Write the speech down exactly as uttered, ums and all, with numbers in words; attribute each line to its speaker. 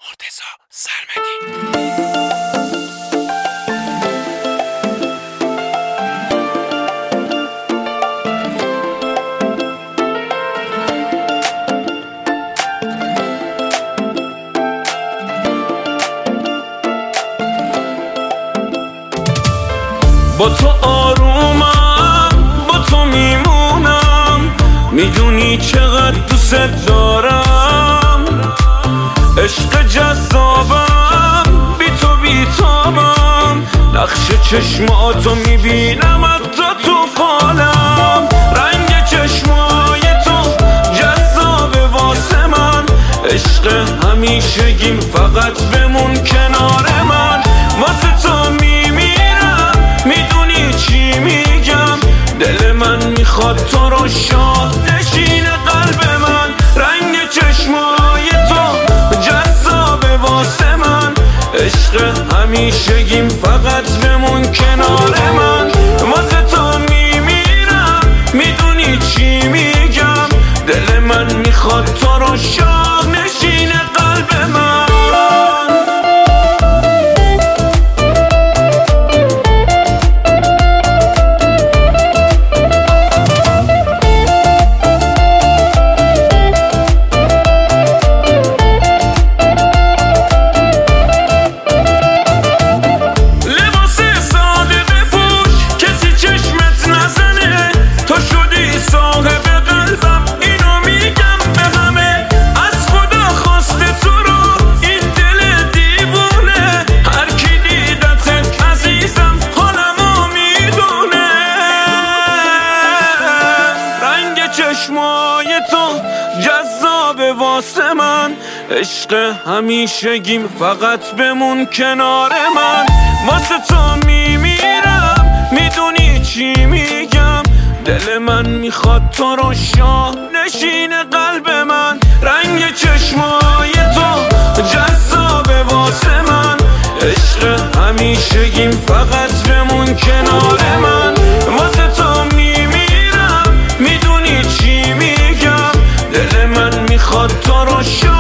Speaker 1: مرتضی سرمدی.
Speaker 2: با تو آرومم، با تو میمونم، میدونی چقدر دوست دارم. عشق جذابم، بی تو بیتابم، نقش چشماتو میبینم حتی تو فالم. رنگ چشمای تو جذابه واسه من، عشق همیشگیم فقط بمون کنار من. واسه تو میمیرم، میدونی چی میگم، دل من میخواد تو رو شاه نشین قلب من. رنگ چشمای تو جذابه واسه من، عشق همیشگیم فقط بمون کنار من. واسه تو میمیرم، میدونی چی میگم، دل من میخواد تو رو شاه نشین قلب من. چشمای تو جذابه واسه من، عشق همیشگیم فقط بمون کنار من. واسه تو میمیرم، میدونی چی میگم، دل من میخواد تو رو شاه نشین قلب من. رنگ چشمای تو جذابه واسه من، عشق همیشگیم فقط بمون کنار من. واسه تو میمیرم، میدونی چی میگم، دل من میخواد تو رو شاه